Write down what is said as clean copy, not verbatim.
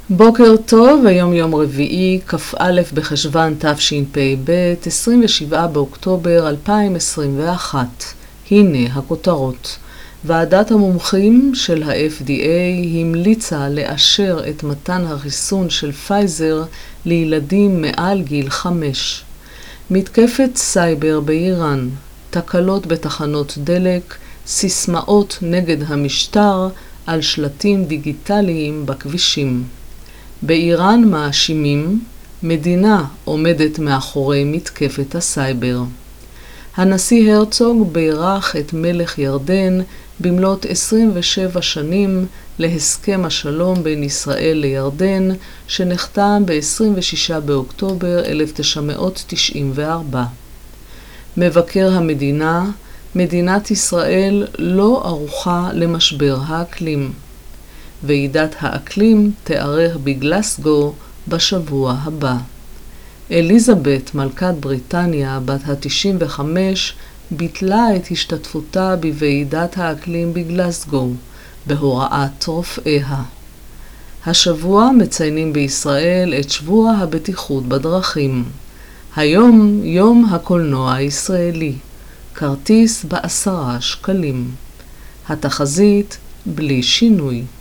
בוקר טוב, היום יום רביעי, כ"א בחשוון תשפ"ב, 27 באוקטובר 2021. הנה הכותרות. ועדת המומחים של ה-FDA המליצה לאשר את מתן החיסון של פייזר לילדים מעל גיל 5. מתקפת סייבר באיראן, תקלות בתחנות דלק, סיסמאות נגד המשטר על שלטים דיגיטליים בכבישים. באיראן מאשימים, מדינה עומדת מאחורי מתקפת הסייבר. הנשיא הרצוג בירך את מלך ירדן במלאת 27 שנים להסכם השלום בין ישראל לירדן שנחתם ב-26 באוקטובר 1994. מבקר המדינה, מדינת ישראל לא ערוכה למשבר האקלים. ועידת האקלים תיערך בגלסגו בשבוע הבא. אליזבת, מלכת בריטניה, בת ה-95, ביטלה את השתתפותה בוועידת האקלים בגלסגו, בהוראת רופאיה. השבוע מציינים בישראל את שבוע הבטיחות בדרכים. היום יום הקולנוע הישראלי, כרטיס ב10 שקלים. התחזית בלי שינוי.